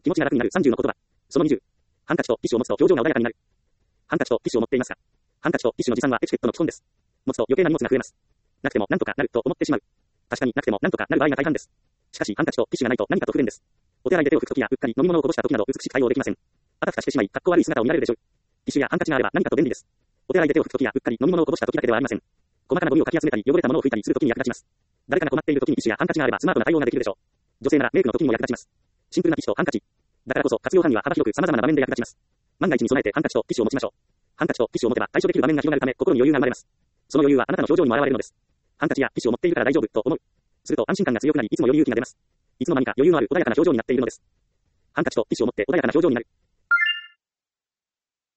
気持ちが楽になる30の言葉。その20。ハンカチとティッシュを持つと表情が穏やかになる。ハンカチとティッシュを持っていますか？ハンカチとティッシュの持参はエチケットの基本です。持つと余計な荷物が増えます。なくてもなんとかなると思ってしまう。確かになくてもなんとかなる場合が大半です。しかしハンカチとティッシュがないと何かと不便です。お手洗いで手を拭くときやうっかり飲み物をこぼしたときなど美しく対応できません。あたふたしてしまい、かっこ悪い姿を見られるでしょう。ティッシュやハンカチがあれば何かと便利です。お手洗いで手を拭くときやうっかり飲み物をこぼしたときだけではありません。細かなゴミをかき集めたり汚れたものを拭いたりするときに役立ちます。誰かが困っているときにティッシュやハンカチがあればスマートな対応ができるでしょう。女性ならメイクのときにも役立ちます。シンプルなティッシュとハンカチ。だからこそ活用範囲は幅広く様々な場面で役立ちます。万が一に備えてハンカチとティッシュを持ちましょう。ハンカチとティッシュを持てば対処できる場面が広がるため心に余裕が生まれます。その余裕はあなたの表情にも現れるのです。ハンカチやティッシュを持っているから大丈夫と思う。すると安心感が強くなりいつもより勇気が出ます。いつの間にか余裕のある穏やかな表情になっているのです。ハンカチとティッシュを持って穏やかな表情になる。